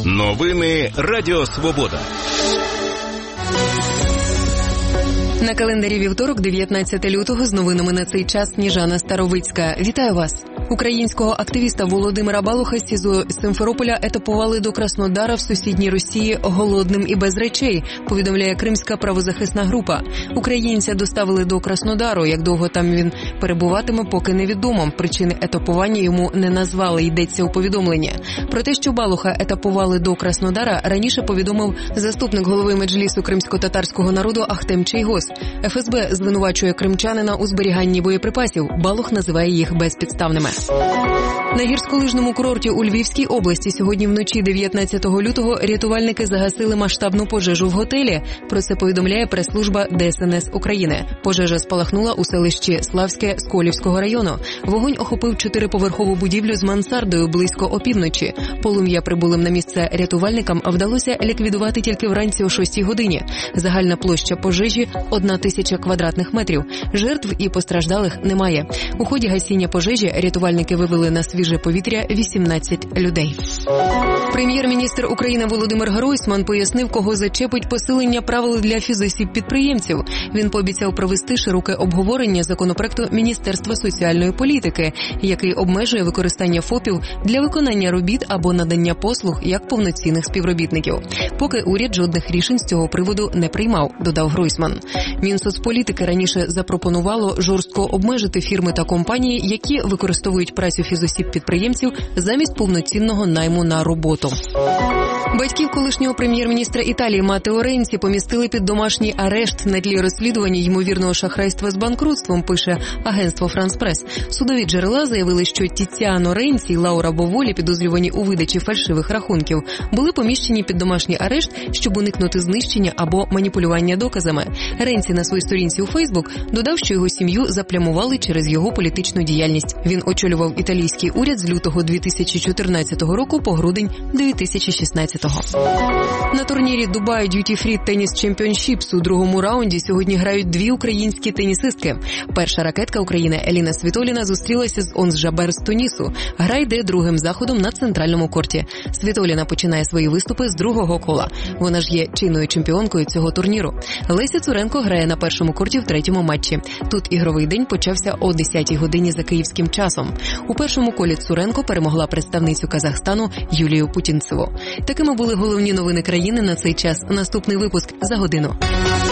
Новини Радіо Свобода. На календарі вівторок, 19 лютого, з новинами на цей час Сніжана Старовицька. Вітаю вас! Українського активіста Володимира Балуха з СІЗО Симферополя етапували до Краснодара в сусідній Росії голодним і без речей, повідомляє Кримська правозахисна група. Українця доставили до Краснодару. Як довго там він перебуватиме, поки невідомо. Причини етапування йому не назвали, йдеться у повідомленні. Про те, що Балуха етапували до Краснодара, раніше повідомив заступник голови Меджлісу кримсько-татарського народу Ахтем Чийгоз. ФСБ звинувачує кримчанина у зберіганні боєприпасів. Балух називає їх безпідставними. На гірськолижному курорті у Львівській області сьогодні вночі 19 лютого рятувальники загасили масштабну пожежу в готелі. Про це повідомляє прес-служба ДСНС України. Пожежа спалахнула у селищі Славське Сколівського району. Вогонь охопив 4-поверхову будівлю з мансардою близько опівночі. Полум'я прибулим на місце рятувальникам вдалося ліквідувати тільки вранці о 6 годині. Загальна площа пожежі – 1000 квадратних метрів. Жертв і постраждалих немає. У ході гасіння пожежі рятувальники вивели на свіже повітря 18 людей. Прем'єр-міністр України Володимир Гройсман пояснив, кого зачепить посилення правил для фізосіб-підприємців. Він пообіцяв провести широке обговорення законопроекту Міністерства соціальної політики, який обмежує використання ФОПів для виконання робіт або надання послуг як повноцінних співробітників. Поки уряд жодних рішень з цього приводу не приймав, додав Гройсман. Мінсоцполітики раніше запропонувало жорстко обмежити фірми та компанії, які використовують працю фізосіб-підприємців замість повноцінного найму на роботу. Батьків колишнього прем'єр-міністра Італії Матео Ренці помістили під домашній арешт на тлі розслідування ймовірного шахрайства з банкрутством, пише агентство Франс Прес. Судові джерела заявили, що Тіціано Ренці і Лаура Боволі, підозрювані у видачі фальшивих рахунків, були поміщені під домашній арешт, щоб уникнути знищення або маніпулювання доказами. Ренці на своїй сторінці у Фейсбук додав, що його сім'ю заплямували через його політичну діяльність. Він очолював італійський уряд з лютого 2014 року по грудень 2016. На турнірі Dubai Duty Free Tennis Championships у другому раунді сьогодні грають дві українські тенісистки. Перша ракетка України Еліна Світоліна зустрілася з Онс Жабер з Тунісу. Гра йде другим заходом на центральному корті. Світоліна починає свої виступи з другого кола. Вона ж є чинною чемпіонкою цього турніру. Леся Цуренко грає на першому корті в третьому матчі. Тут ігровий день почався о 10-й годині за київським часом. У першому колі Цуренко перемогла представницю Казахстану Юлію Путінцеву. Такими були головні новини країни на цей час. Наступний випуск за годину.